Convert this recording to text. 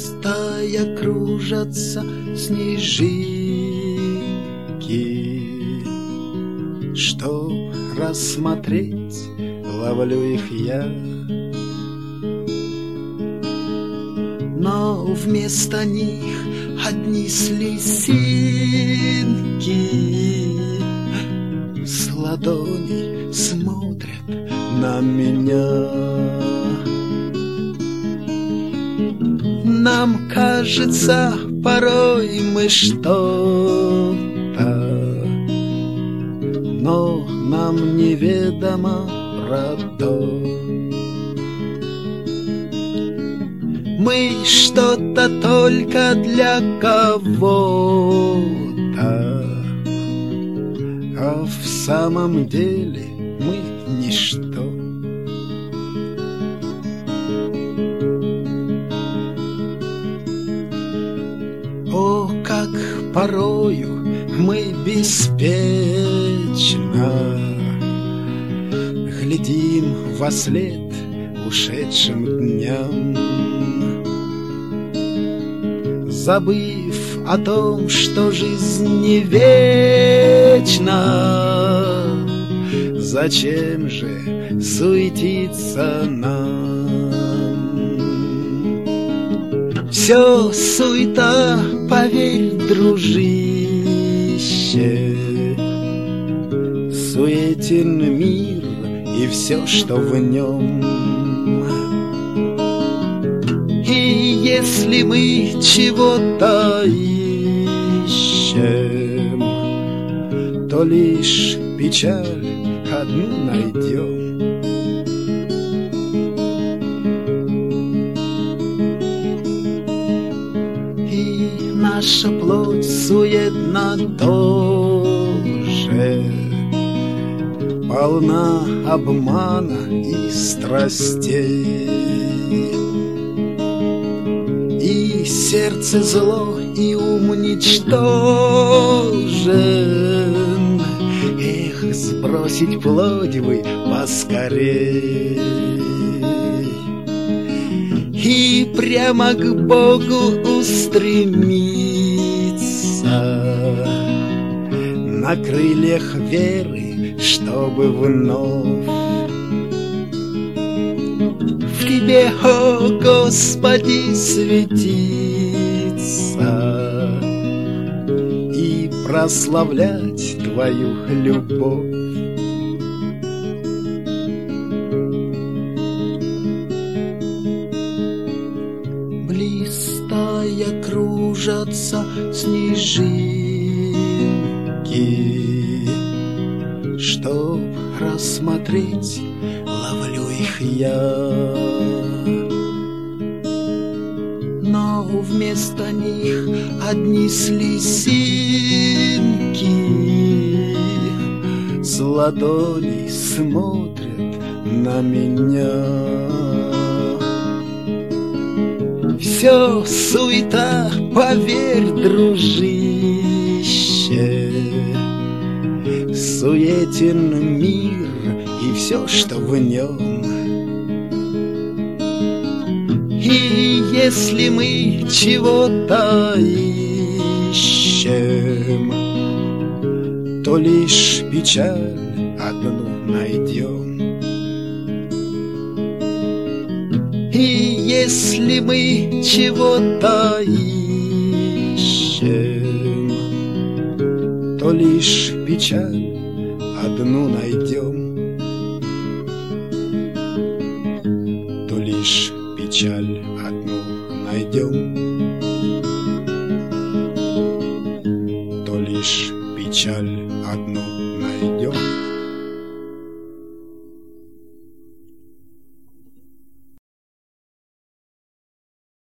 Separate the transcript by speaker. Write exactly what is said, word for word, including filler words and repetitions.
Speaker 1: Листая кружатся снежинки, чтоб рассмотреть, ловлю их я. Но вместо них одни слезинки с ладоней смотрят на меня. Нам кажется, порой мы что-то, но нам неведомо про то. Мы что-то только для кого-то, а в самом деле мы ничто. О, как порою мы беспечно глядим вослед ушедшим дням, забыв о том, что жизнь не вечна. Зачем же суетиться нам? Все суета, поверь, дружище, суетен мир и все, что в нем. И если мы чего-то ищем, то лишь печаль одну найдем. И наша плоть суетна тоже, полна обмана и страстей. И сердце зло, и ум ничтожен. Эх, сбросить плоть бы поскорей и прямо к Богу устремиться на крыльях веры, чтобы вновь в Тебе, о Господи, светиться и прославлять Твою любовь. Блистая кружатся снежинки, чтоб рассмотреть, ловлю их я. Но вместо них одни слезинки с ладоней смотрят на меня. Все суета, поверь, дружище, суетен мир и все, что в нем. И если мы чего-то ищем, то лишь печаль одну найдем. И если мы чего-то ищем, то лишь печаль одну найдем. То лишь печаль одну найдем. То лишь печаль одну